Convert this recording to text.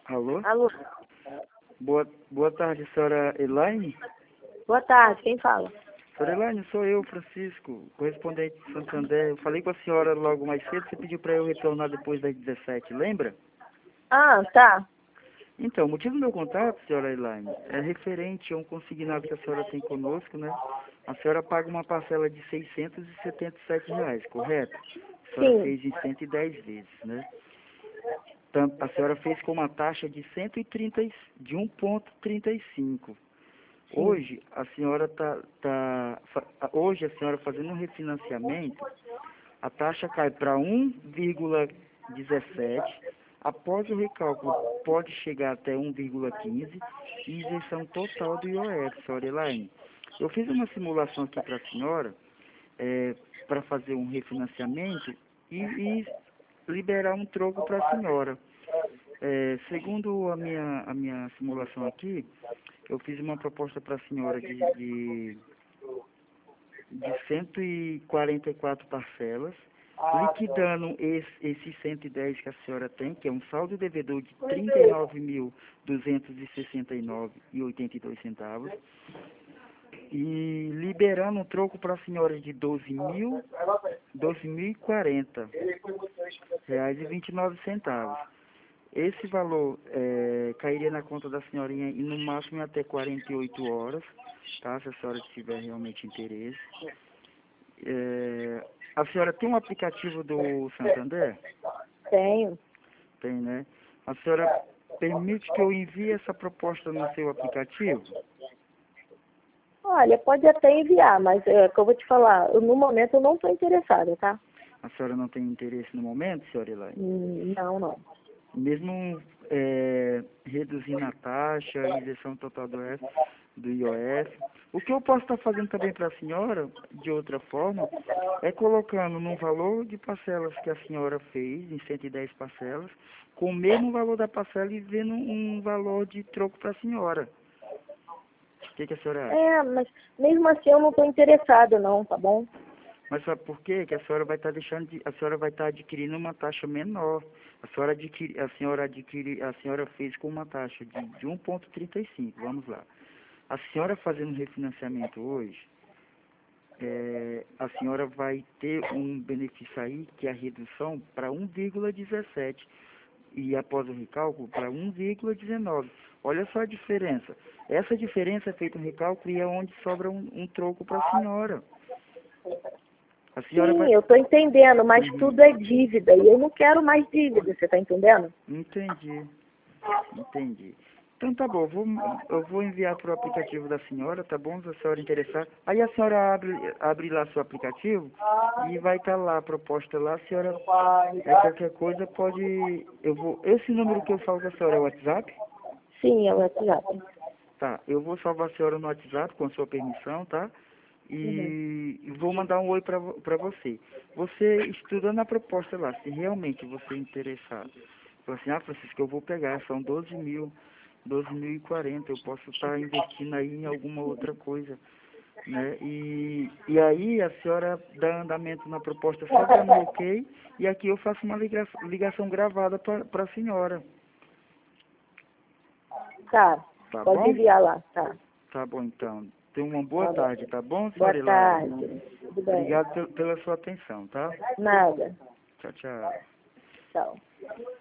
Alô? Alô? Boa tarde, senhora Elaine. Boa tarde, quem fala? Senhora Elaine, sou eu, Francisco, correspondente de Santander. Eu falei com a senhora logo mais cedo, você pediu para eu retornar depois das 17, lembra? Ah, tá. Então, o motivo do meu contato, senhora Elaine, é referente a um consignado que a senhora tem conosco, né? A senhora paga uma parcela de R$ 677, correto? A senhora Sim. fez em 110 vezes, né? A senhora fez com uma taxa de 1,35. Sim. Hoje a senhora hoje a senhora fazendo um refinanciamento, a taxa cai para 1,17. Após o recálculo pode chegar até 1,15 e isenção total do IOF, senhora Elaine. Eu fiz uma simulação aqui para a senhora, para fazer um refinanciamento e liberar um troco para a senhora. Segundo a minha simulação aqui, eu fiz uma proposta para a senhora de 144 parcelas, liquidando esses 110 que a senhora tem, que é um saldo devedor de R$ 39.269,82, e liberando um troco para a senhora de R$ 12.040 reais e 29 centavos. Esse valor cairia na conta da senhorinha e no máximo em até 48 horas, tá? Se a senhora tiver realmente interesse. A senhora tem um aplicativo do Santander? Tenho. Tem, né? A senhora permite que eu envie essa proposta no seu aplicativo? Olha, pode até enviar, mas é que eu vou te falar, no momento eu não estou interessada, tá? A senhora não tem interesse no momento, senhora Elaine? Não, não. Mesmo reduzindo a taxa, a isenção total do IOF. O que eu posso estar fazendo também para a senhora, de outra forma, é colocando num valor de parcelas que a senhora fez, em 110 parcelas, com o mesmo valor da parcela e vendo um valor de troco para a senhora. O que a senhora acha? Mas mesmo assim eu não estou interessada não, tá bom? Mas sabe por quê? Que a senhora vai estar a senhora vai estar adquirindo uma taxa menor. A senhora fez com uma taxa de 1,35. Vamos lá. A senhora fazendo refinanciamento hoje, a senhora vai ter um benefício aí, que é a redução para 1,17 e após o recálculo para 1,19. Olha só a diferença. Essa diferença é feita um recálculo e é onde sobra um troco para a senhora. A senhora Sim, vai... eu estou entendendo, mas Uhum. tudo é dívida e eu não quero mais dívida, você está entendendo? Entendi. Então tá bom, eu vou enviar para o aplicativo da senhora, tá bom? Se a senhora interessar. Aí a senhora abre lá seu aplicativo e vai estar lá a proposta lá. A senhora, qualquer coisa pode... Esse número que eu falo com a senhora é o WhatsApp? Sim, é o WhatsApp. Tá, eu vou salvar a senhora no WhatsApp com a sua permissão, tá? Uhum. E vou mandar um oi para você. Você estudando a proposta lá, se realmente você interessar, fala assim, Francisco, eu vou pegar, são 12.040, eu posso estar investindo aí em alguma outra coisa, né? E aí a senhora dá andamento na proposta só dando ok, e aqui eu faço uma ligação gravada para a senhora. Tá, Tá pode bom? enviar lá, tá. Tá bom, então. Tenha uma boa Tá bom. tarde, tá bom, Boa senhora Elaine? tarde, tudo bem? Obrigado pela sua atenção, tá? Nada, Tchau, tchau. tchau.